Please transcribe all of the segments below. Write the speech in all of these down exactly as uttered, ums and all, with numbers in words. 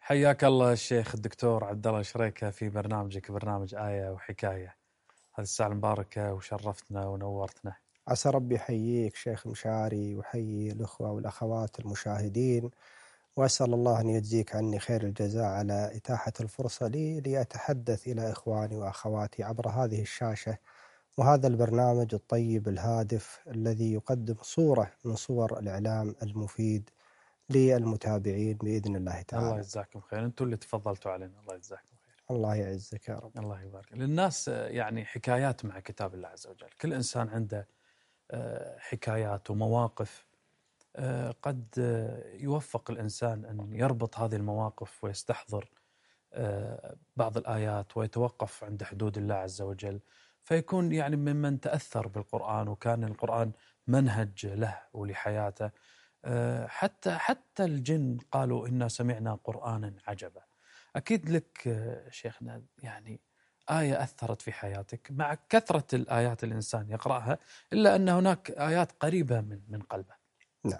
حياك الله الشيخ الدكتور عبد الله شريكة في برنامجك برنامج آية وحكاية. هذه الساعة المباركة وشرفتنا ونورتنا. عسى ربي يحييك شيخ مشاري ويحيي الأخوة والأخوات المشاهدين، وأسأل الله أن يجزيك عني خير الجزاء على إتاحة الفرصة لي لأتحدث إلى إخواني وأخواتي عبر هذه الشاشة وهذا البرنامج الطيب الهادف الذي يقدم صورة من صور الإعلام المفيد للمتابعين بإذن الله تعالى. الله يجزاكم خير، أنتم اللي تفضلتوا علينا، الله يجزاكم خير. الله يعزك يا رب. الله يبارك للناس. يعني حكايات مع كتاب الله عز وجل، كل إنسان عنده حكايات ومواقف قد يوفق الإنسان أن يربط هذه المواقف ويستحضر بعض الآيات ويتوقف عند حدود الله عز وجل، فيكون يعني ممن تأثر بالقرآن وكان القرآن منهج له ولحياته. حتى حتى الجن قالوا إنا سمعنا قرآنا عجبا. أكيد لك شيخنا يعني آية أثرت في حياتك، مع كثرة الآيات الإنسان يقرأها إلا أن هناك آيات قريبة من من قلبه. نعم،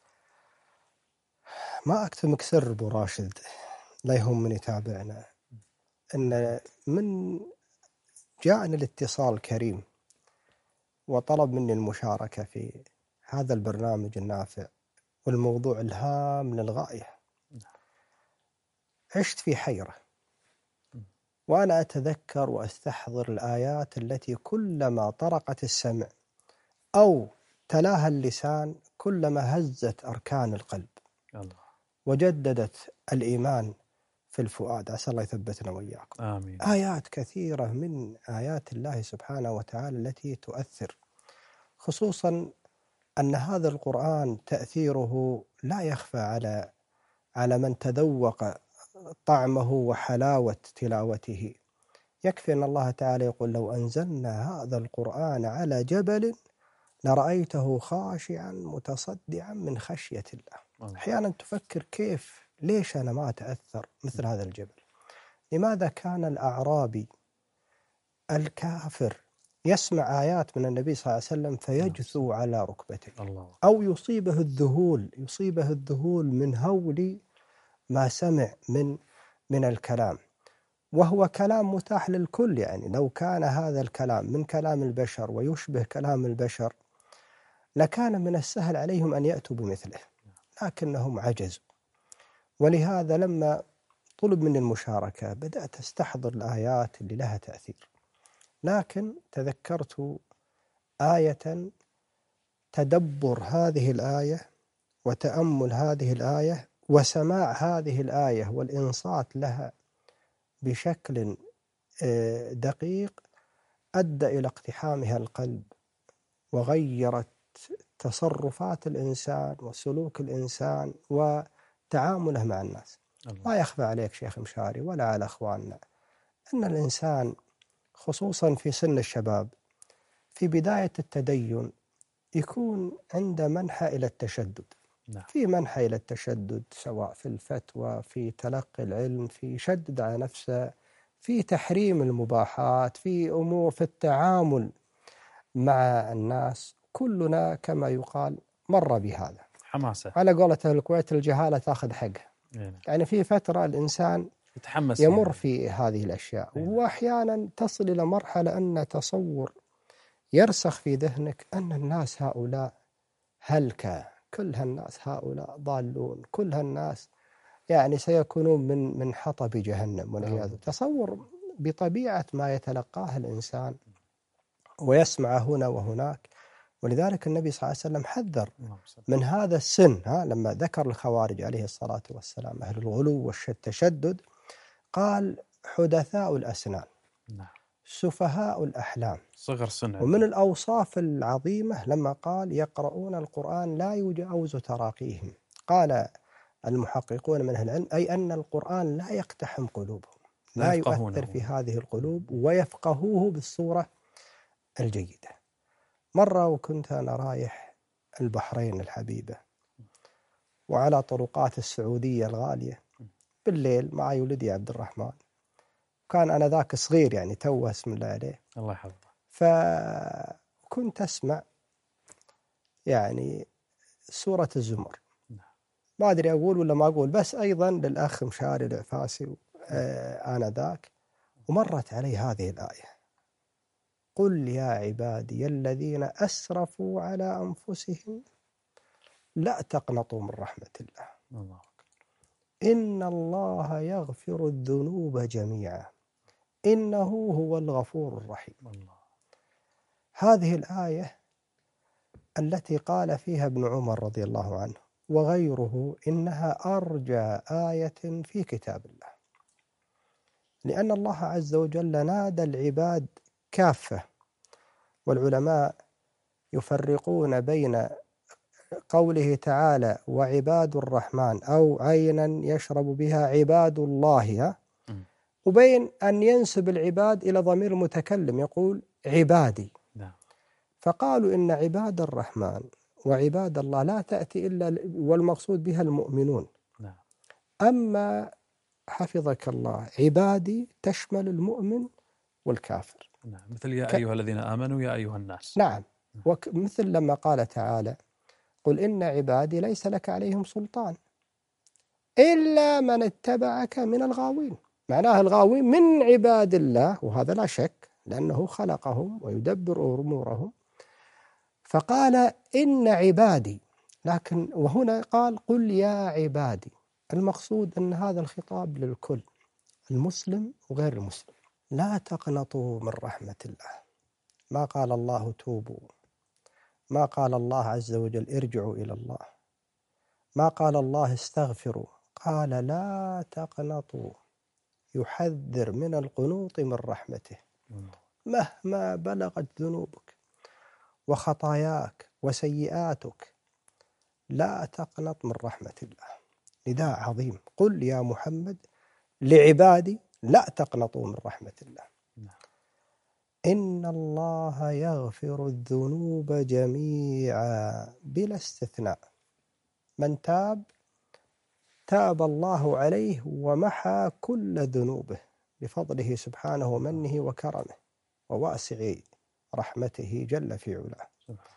ما أكتمك سر أبو راشد، لا يهم من يتابعنا، أن من جاءني الاتصال كريم وطلب مني المشاركة في هذا البرنامج النافع والموضوع الهام للغاية. عشت في حيرة وأنا أتذكر وأستحضر الآيات التي كلما طرقت السمع أو تلاها اللسان كلما هزت أركان القلب الله. وجددت الإيمان في الفؤاد. عسى الله يثبتنا وإياكم. آمين. آيات كثيرة من آيات الله سبحانه وتعالى التي تؤثر، خصوصا أن هذا القرآن تأثيره لا يخفى على على من تذوق طعمه وحلاوة تلاوته. يكفي أن الله تعالى يقول لو أنزلنا هذا القرآن على جبل لرأيته خاشعا متصدعا من خشية الله. أحيانا تفكر كيف ليش أنا ما أتأثر مثل هذا الجبل؟ لماذا كان الأعرابي الكافر يسمع آيات من النبي صلى الله عليه وسلم فيجثو على ركبته الله. أو يصيبه الذهول يصيبه الذهول من هول ما سمع من من الكلام، وهو كلام متاح للكل. يعني لو كان هذا الكلام من كلام البشر ويشبه كلام البشر لكان من السهل عليهم أن يأتوا بمثله، لكنهم عجزوا. ولهذا لما طلب مني المشاركة بدأت أستحضر الآيات اللي لها تأثير، لكن تذكرت آية تدبر هذه الآية وتأمل هذه الآية وسماع هذه الآية والإنصات لها بشكل دقيق أدى إلى اقتحامها القلب وغيرت تصرفات الإنسان وسلوك الإنسان وتعامله مع الناس. لا يخفى عليك شيخ مشاري ولا على أخواننا أن الإنسان خصوصا في سن الشباب في بداية التدين يكون عنده منحى إلى التشدد. نعم. في منحى إلى التشدد سواء في الفتوى، في تلقي العلم، في شدد على نفسه، في تحريم المباحات، في أمور في التعامل مع الناس. كلنا كما يقال مر بهذا. حماسة على قولة الكويت الجهالة تأخذ حقها. يعني, يعني في فترة الإنسان يتحمس يمر يعني. في هذه الأشياء يعني. وأحيانا تصل إلى مرحلة أن تصور يرسخ في ذهنك أن الناس هؤلاء هلكة، كل هالناس هؤلاء ضالون، كل هالناس يعني سيكونون من من حطب جهنم والعياذ بالله. تصور بطبيعة ما يتلقاه الإنسان ويسمع هنا وهناك. ولذلك النبي صلى الله عليه وسلم حذر من هذا السن، ها لما ذكر الخوارج عليه الصلاة والسلام أهل الغلو والتشدد قال حدثاء الأسنان. نعم. سفهاء الأحلام، صغر سن. ومن الأوصاف العظيمة لما قال يقرؤون القرآن لا يجاوز تراقيهم. قال المحققون من أهل العلم أي أن القرآن لا يقتحم قلوبهم، لا يؤثر في هذه القلوب ويفقهوه بالصورة الجيدة. مرة وكنت أنا رايح البحرين الحبيبة وعلى طرقات السعودية الغالية بالليل معي ولدي عبد الرحمن، كان أنا ذاك صغير يعني توه اسم الله عليه الله يحفظه، فكنت أسمع يعني سورة الزمر ما أدري أقول ولا ما أقول، بس أيضا للأخ مشاري العفاسي آه آنذاك، ومرت علي هذه الآية: قل يا عبادي الذين أسرفوا على أنفسهم لا تقنطوا من رحمة الله الله. إن الله يغفر الذنوب جميعا إنه هو الغفور الرحيم. الله. هذه الآية التي قال فيها ابن عمر رضي الله عنه وغيره إنها أرجى آية في كتاب الله، لأن الله عز وجل نادى العباد كافة. والعلماء يفرقون بين قوله تعالى وعباد الرحمن أو عينا يشرب بها عباد الله، وبين أن ينسب العباد إلى ضمير المتكلم يقول عبادي. فقالوا إن عباد الرحمن وعباد الله لا تأتي إلا والمقصود بها المؤمنون. أما حفظك الله عبادي تشمل المؤمن والكافر، مثل يا ك... أيها الذين آمنوا يا أيها الناس. نعم، ومثل لما قال تعالى قل إن عبادي ليس لك عليهم سلطان إلا من اتبعك من الغاوين. معناه الغاوين من عباد الله، وهذا لا شك لأنه خلقهم ويدبر أمورهم. فقال إن عبادي، لكن وهنا قال قل يا عبادي. المقصود أن هذا الخطاب للكل، المسلم وغير المسلم. لا تقنطوا من رحمة الله. ما قال الله توبوا، ما قال الله عز وجل ارجعوا إلى الله، ما قال الله استغفروا، قال لا تقنطوا، يحذر من القنوط من رحمته مهما بلغت ذنوبك وخطاياك وسيئاتك، لا تقنط من رحمة الله. نداء عظيم: قل يا محمد لعبادي لا تقنطوا من رحمة الله إن الله يغفر الذنوب جميعا بلا استثناء. من تاب تاب الله عليه ومحى كل ذنوبه بفضله سبحانه ومنه وكرمه وواسع رحمته جل في علاه.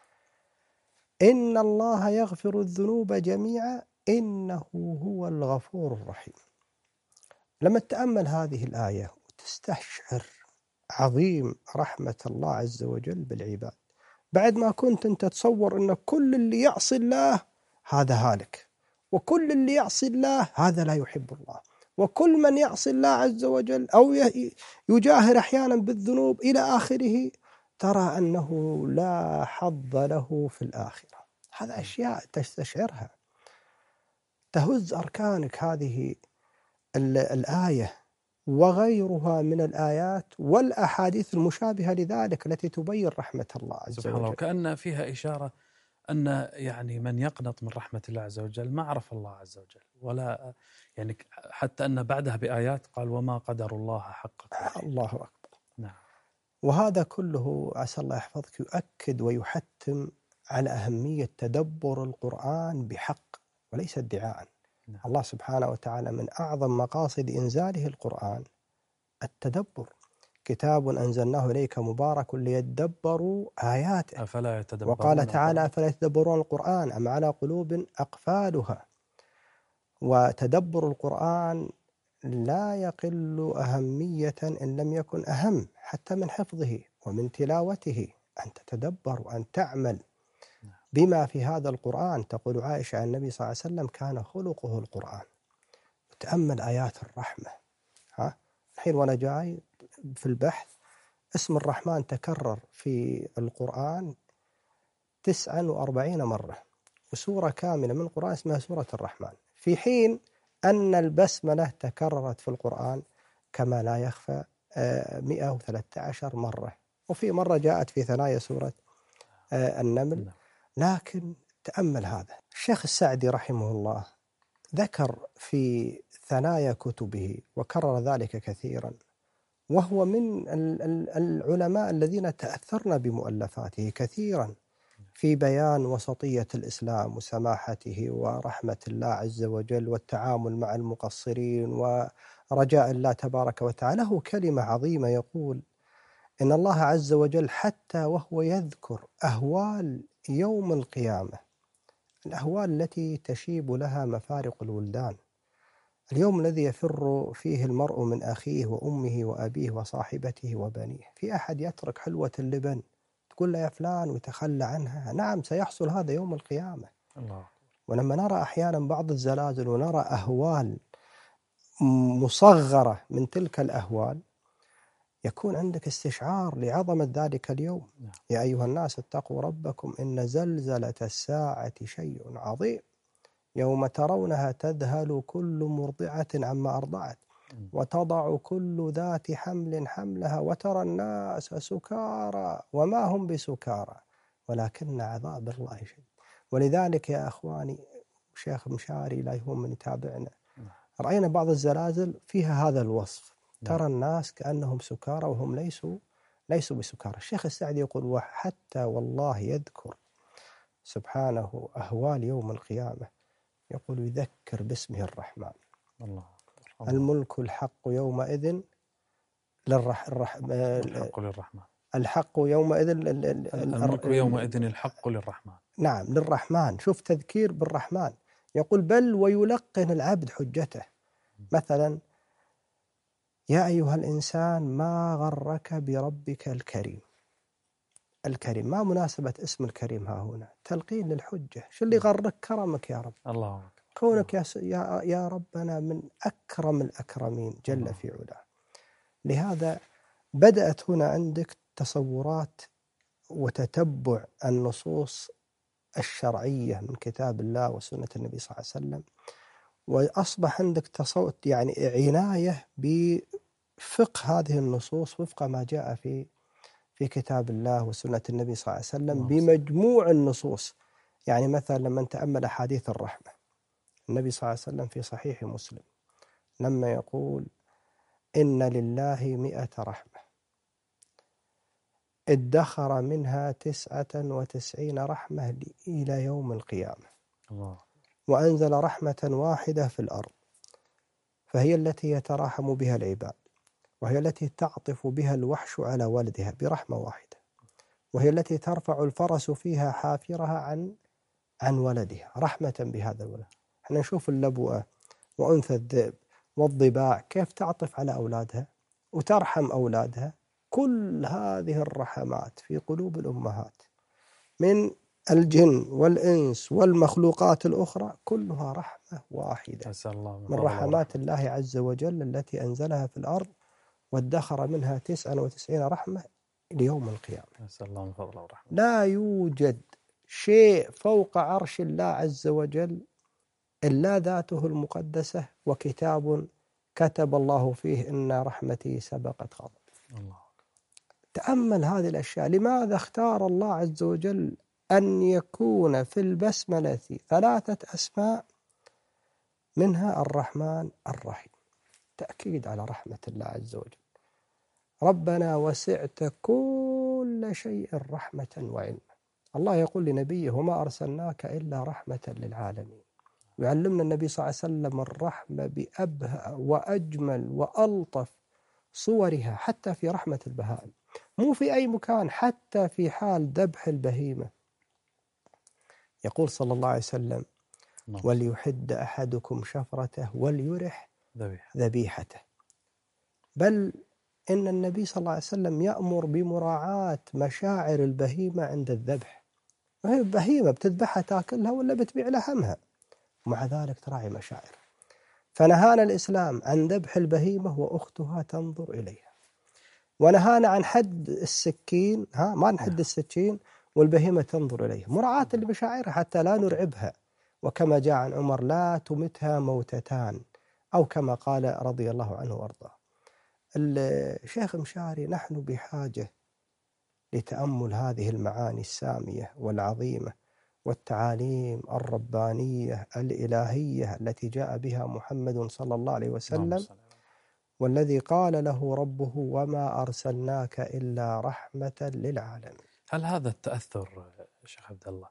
إن الله يغفر الذنوب جميعا إنه هو الغفور الرحيم. لما تتأمل هذه الآية وتستشعر عظيم رحمة الله عز وجل بالعباد، بعد ما كنت أنت تتصور أن كل اللي يعصي الله هذا هالك، وكل اللي يعصي الله هذا لا يحب الله، وكل من يعصي الله عز وجل أو يجاهر أحيانا بالذنوب إلى آخره ترى أنه لا حظ له في الآخرة. هذا أشياء تستشعرها تهز أركانك. هذه الآية وغيرها من الآيات والأحاديث المشابهة لذلك التي تبين رحمة الله عز وجل. سبحان الله، وكأن فيها إشارة أن يعني من يقنط من رحمة الله عز وجل ما عرف الله عز وجل، ولا يعني حتى أن بعدها بآيات قال وما قدر الله حق قدره. الله أكبر. نعم. وهذا كله عسى الله يحفظك يؤكد ويحتم على أهمية تدبر القرآن بحق وليس ادعاء. نعم. الله سبحانه وتعالى من أعظم مقاصد إنزاله القرآن التدبر. كتاب أنزلناه إليك مبارك ليدبروا آياته. أفلا يتدبرون. وقال تعالى أفلا يتدبرون القرآن أم على قلوب أقفالها. وتدبر القرآن لا يقل أهمية إن لم يكن أهم حتى من حفظه ومن تلاوته، أن تتدبر وأن تعمل بما في هذا القرآن. تقول عائشة عن النبي صلى الله عليه وسلم كان خلقه القرآن. وتأمل آيات الرحمة. ها الحين وأنا جاي في البحث اسم الرحمن تكرر في القرآن تسعة وأربعين مرة، وسورة كاملة من القرآن اسمها سورة الرحمن، في حين أن البسملة تكررت في القرآن كما لا يخفى مئة وثلاثة عشر مرة، وفي مرة جاءت في ثنايا سورة النمل. لكن تأمل هذا الشيخ السعدي رحمه الله ذكر في ثنايا كتبه وكرر ذلك كثيرا، وهو من العلماء الذين تأثرنا بمؤلفاته كثيرا في بيان وسطية الإسلام وسماحته ورحمة الله عز وجل والتعامل مع المقصرين ورجاء الله تبارك وتعالى. له كلمة عظيمة يقول إن الله عز وجل حتى وهو يذكر أهوال يوم القيامة الأهوال التي تشيب لها مفارق الولدان. اليوم الذي يفر فيه المرء من أخيه وأمه وأبيه وصاحبته وبنيه، في أحد يترك حلوة اللبن تقول له يا فلان ويتخلى عنها؟ نعم، سيحصل هذا يوم القيامة. الله. ولما نرى أحيانا بعض الزلازل ونرى أهوال مصغرة من تلك الأهوال، يكون عندك استشعار لعظمة ذلك اليوم. نعم. يا أيها الناس اتقوا ربكم إن زلزلة الساعة شيء عظيم يوم ترونها تذهل كل مرضعة عما أرضعت وتضع كل ذات حمل حملها وترى الناس سكارى وما هم بسكارى ولكن عذاب الله شديد. ولذلك يا أخواني، شيخ مشاري لا يهم من يتابعنا، رأينا بعض الزلازل فيها هذا الوصف، ترى الناس كأنهم سكارى وهم ليسوا ليسوا بسكارى. الشيخ السعدي يقول وحتى والله يذكر سبحانه أهوال يوم القيامة، يقول يذكر باسمه الرحمن. الله. الله. الملك الحق يومئذ للرح الرح الحق للرحمن. الحق يومئذ الملك يومئذ الحق للرحمن. نعم للرحمن. شوف تذكير بالرحمن. يقول بل ويلقن العبد حجته، مثلا يا أيها الإنسان ما غرك بربك الكريم. الكريم ما مناسبة اسم الكريم ها هنا؟ تلقين للحجة. شو اللي غرك؟ كرمك يا رب. الله. كونك يا يا يا ربنا من أكرم الأكرمين جل الله في علاه. لهذا بدأت هنا عندك تصورات وتتبع النصوص الشرعية من كتاب الله وسنة النبي صلى الله عليه وسلم، وأصبح عندك تصوت يعني عناية بفقه هذه النصوص وفق ما جاء في في كتاب الله وسنة النبي صلى الله عليه وسلم بمجموع النصوص. يعني مثلا لما نتأمل أحاديث الرحمة، النبي صلى الله عليه وسلم في صحيح مسلم لما يقول إن لله مئة رحمة ادخر منها تسعة وتسعين رحمة إلى يوم القيامة، الله. وأنزل رحمة واحدة في الأرض فهي التي يتراحم بها العباد، وهي التي تعطف بها الوحش على ولدها برحمة واحدة، وهي التي ترفع الفرس فيها حافرها عن عن ولدها رحمة بهذا الولد. احنا نشوف اللبوة وأنثى الذئب والضباع كيف تعطف على أولادها وترحم أولادها. كل هذه الرحمات في قلوب الأمهات من الجن والإنس والمخلوقات الأخرى كلها رحمة واحدة من رحمات الله عز وجل التي أنزلها في الأرض وادخر منها تسعة وتسعين رحمة ليوم القيامة. لا يوجد شيء فوق عرش الله عز وجل إلا ذاته المقدسة وكتاب كتب الله فيه إن رحمتي سبقت غضب. الله. تأمل هذه الأشياء. لماذا اختار الله عز وجل أن يكون في البسملة ثلاثة أسماء منها الرحمن الرحيم؟ تأكيد على رحمة الله عز وجل. ربنا وسعت كل شيء رحمة وعلما. الله يقول لنبيه وما أرسلناك إلا رحمة للعالمين. يعلمنا النبي صلى الله عليه وسلم الرحمة بأبهى وأجمل وألطف صورها حتى في رحمة البهائم، مو في أي مكان، حتى في حال ذبح البهيمة. يقول صلى الله عليه وسلم وليحد أحدكم شفرته وليرح ذبيحته. بل إن النبي صلى الله عليه وسلم يأمر بمراعاة مشاعر البهيمة عند الذبح. وهي بهيمة بتذبحها تاكلها ولا بتبيع لحمها، ومع ذلك تراعي مشاعر. فنهانا الإسلام عن ذبح البهيمة وأختها تنظر إليها، ونهانا عن حد السكين، ها ما نحد السكين والبهيمة تنظر إليها، مراعاة لمشاعرها حتى لا نرعبها. وكما جاء عن عمر لا تمتها موتتان، أو كما قال رضي الله عنه وارضاه. الشيخ مشاري نحن بحاجة لتأمل هذه المعاني السامية والعظيمة والتعاليم الربانية الإلهية التي جاء بها محمد صلى الله عليه وسلم، والذي قال له ربه وما أرسلناك إلا رحمة للعالمين. هل هذا التأثر شيخ عبد الله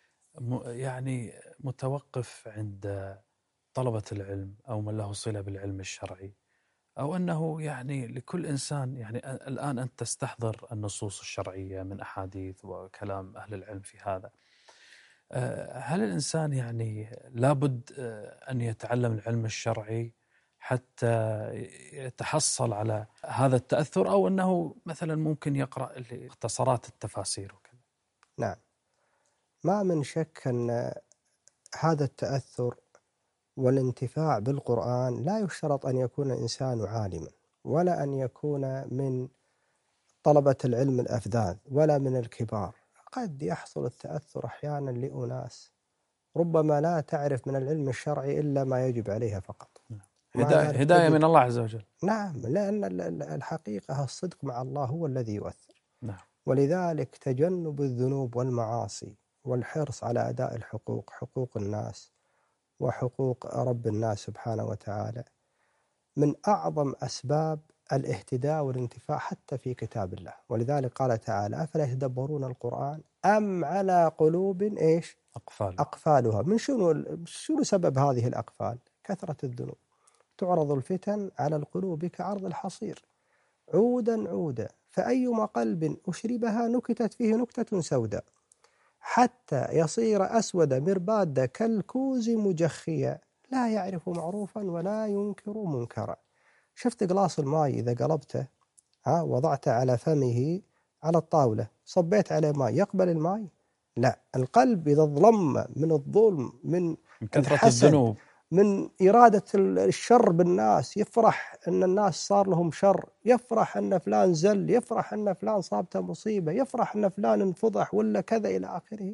يعني متوقف عند طلبة العلم أو من له صلة بالعلم الشرعي، أو أنه يعني لكل إنسان؟ يعني الآن أنت تستحضر النصوص الشرعية من أحاديث وكلام أهل العلم في هذا، هل الإنسان يعني لابد أن يتعلم العلم الشرعي حتى يتحصل على هذا التأثر، أو أنه مثلا ممكن يقرأ اختصارات التفاسير وكذا؟ نعم، ما من شك أن هذا التأثر والانتفاع بالقرآن لا يشترط أن يكون الإنسان عالما، ولا أن يكون من طلبة العلم الأفذاذ، ولا من الكبار. قد يحصل التأثر أحيانا لأناس ربما لا تعرف من العلم الشرعي إلا ما يجب عليها فقط. هداية, هداية من الله عز وجل. نعم، لأن الحقيقة الصدق مع الله هو الذي يؤثر. نعم. ولذلك تجنب الذنوب والمعاصي والحرص على أداء الحقوق، حقوق الناس وحقوق رب الناس سبحانه وتعالى، من أعظم أسباب الاهتداء والانتفاع حتى في كتاب الله. ولذلك قال تعالى: أفلا يتدبرون القرآن أم على قلوب إيش أقفال. أقفالها. من شنو شنو سبب هذه الأقفال؟ كثرة الذنوب. تعرض الفتن على القلوب كعرض الحصير عودا عودا، فأيما قلب أشربها نكتت فيه نكتة سوداء حتى يصير أسود مرباد كالكوز مجخيا لا يعرف معروفا ولا ينكر منكرا. شفت قلاص الماء إذا قلبته ها وضعته على فمه على الطاولة، صبيت عليه ماء، يقبل الماء؟ لا. القلب إذا ظلم من الظلم، من كثرة الذنوب، من إرادة الشر بالناس، يفرح أن الناس صار لهم شر، يفرح أن فلان زل، يفرح أن فلان صابته مصيبة، يفرح أن فلان انفضح ولا كذا إلى آخره.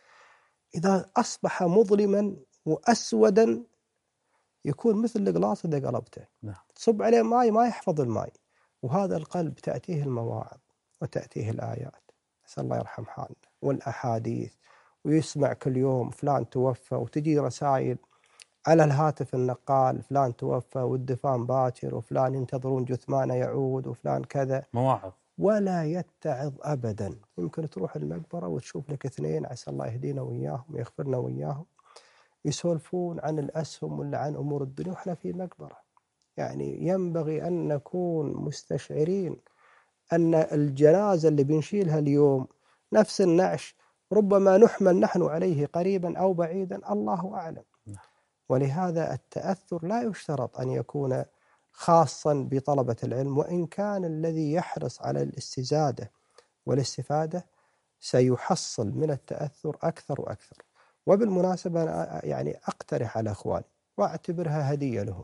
إذا أصبح مظلما وأسودا يكون مثل القلاص إذا قلبته. نعم. تصب عليه ماء ما يحفظ الماء. وهذا القلب تأتيه المواعظ وتأتيه الآيات، نسأل الله يرحم حالنا، والأحاديث، ويسمع كل يوم فلان توفى، وتجي رسائل على الهاتف النقال فلان توفى والدفان باكر، وفلان ينتظرون جثمانه يعود، وفلان كذا، مواعظ، ولا يتعظ أبدا. يمكن تروح المقبرة وتشوف لك اثنين عسى الله يهدينا وإياهم ويغفرنا وإياهم يسولفون عن الأسهم ولا عن أمور الدنيا وإحنا في مقبرة. يعني ينبغي أن نكون مستشعرين أن الجنازة اللي بنشيلها اليوم نفس النعش ربما نحمل نحن عليه قريبا أو بعيدا، الله أعلم. ولهذا التأثر لا يشترط أن يكون خاصا بطلبة العلم، وإن كان الذي يحرص على الاستزادة والاستفادة سيحصل من التأثر أكثر وأكثر. وبالمناسبة أنا يعني أقترح على أخواني وأعتبرها هدية لهم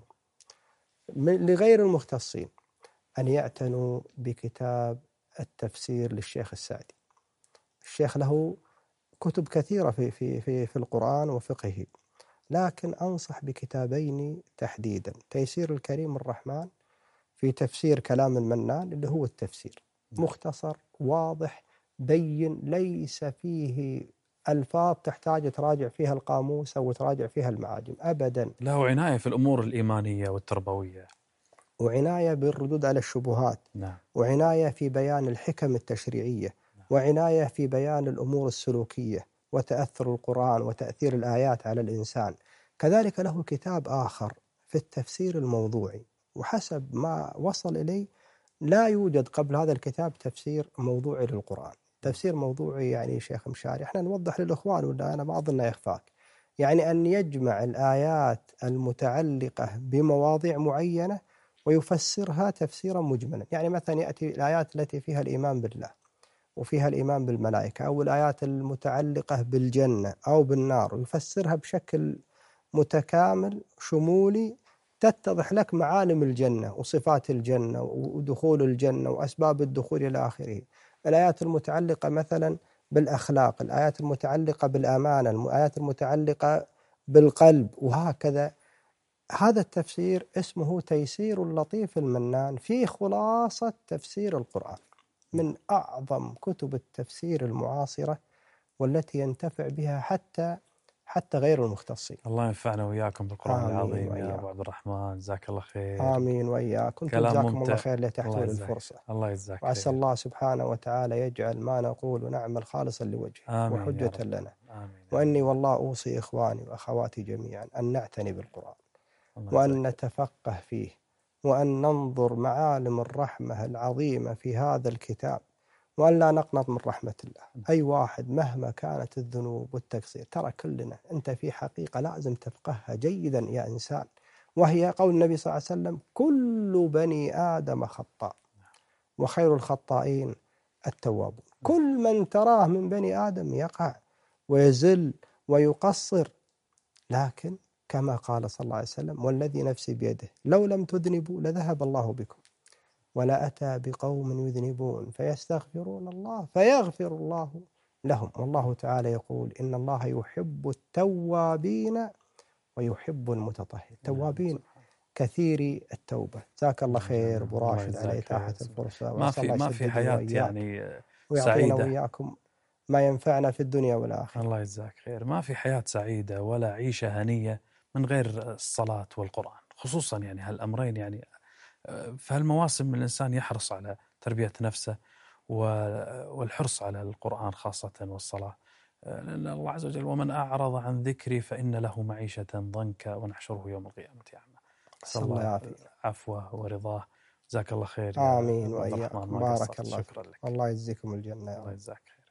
لغير المختصين أن يعتنوا بكتاب التفسير للشيخ السعدي. الشيخ له كتب كثيرة في في في في القرآن وفقهه، لكن أنصح بكتابين تحديدا: تيسير الكريم الرحمن في تفسير كلام المنان، اللي هو التفسير مختصر واضح بين، ليس فيه ألفاظ تحتاج تراجع فيها القاموس أو تراجع فيها المعاجم أبدا. له عناية في الأمور الإيمانية والتربوية، وعناية بالردود على الشبهات. نعم. وعناية في بيان الحكم التشريعية. نعم. وعناية في بيان الأمور السلوكية وتأثر القرآن وتأثير الآيات على الإنسان. كذلك له كتاب آخر في التفسير الموضوعي، وحسب ما وصل إليه لا يوجد قبل هذا الكتاب تفسير موضوعي للقرآن. تفسير موضوعي يعني شيخ مشاري، احنا نوضح للإخوان ولا أنا ما أظن يخفاك، يعني أن يجمع الآيات المتعلقة بمواضيع معينة ويفسرها تفسيرا مجملا. يعني مثلا يأتي الآيات التي فيها الإيمان بالله وفيها الإيمان بالملائكة، أو الآيات المتعلقة بالجنة أو بالنار، ويفسرها بشكل متكامل شمولي تتضح لك معالم الجنة وصفات الجنة ودخول الجنة وأسباب الدخول إلى آخره. الآيات المتعلقة مثلا بالأخلاق، الآيات المتعلقة بالأمانة، الآيات المتعلقة بالقلب، وهكذا. هذا التفسير اسمه تيسير اللطيف المنان في خلاصة تفسير القرآن، من أعظم كتب التفسير المعاصرة والتي ينتفع بها حتى حتى غير المختصين. الله ينفعنا وإياكم بالقرآن العظيم وإياك. يا أبو عبد الرحمن جزاك الله خير. آمين وإياكم. جزاكم الله خير لتحتوي الفرصة. الله يجزاك خير. وعسى الله سبحانه وتعالى يجعل ما نقول نعمل خالصا لوجهه وحجة لنا. آمين. وإني والله أوصي إخواني وأخواتي جميعا أن نعتني بالقرآن وأن نتفقه فيه وأن ننظر معالم الرحمة العظيمة في هذا الكتاب وأن لا نقنط من رحمة الله. أي واحد مهما كانت الذنوب والتقصير، ترى كلنا أنت في حقيقة لازم تفقهها جيدا يا إنسان، وهي قول النبي صلى الله عليه وسلم: كل بني آدم خطاء وخير الخطائين التوابون. كل من تراه من بني آدم يقع ويزل ويقصر، لكن كما قال صلى الله عليه وسلم: والذي نفسي بيده لو لم تذنبوا لذهب الله بكم ولا أتى بقوم يذنبون فيستغفرون الله فيغفر الله لهم. والله تعالى يقول: إن الله يحب التوابين ويحب المتطهرين. التوابين كثيري التوبة. جزاك الله خير أبو راشد على إتاحة الفرصة، ما في ما في حياة يعني ويعطينا سعيدة وإياكم ما ينفعنا في الدنيا والآخرة. الله يجزاك خير. ما في حياة سعيدة ولا عيشة هنية من غير الصلاة والقرآن، خصوصا يعني هالأمرين. يعني في هالمواسم الإنسان يحرص على تربية نفسه والحرص على القرآن خاصة والصلاة، لأن الله عز وجل: ومن أعرض عن ذكري فإن له معيشة ضنكا ونحشره يوم القيامة أعمى. صلى الله يعافيك عفوه ورضاه. جزاك الله خير. آمين وإياكم. بارك الله شكرا لك. الله يجزيكم الجنة. الله يجزاك خير.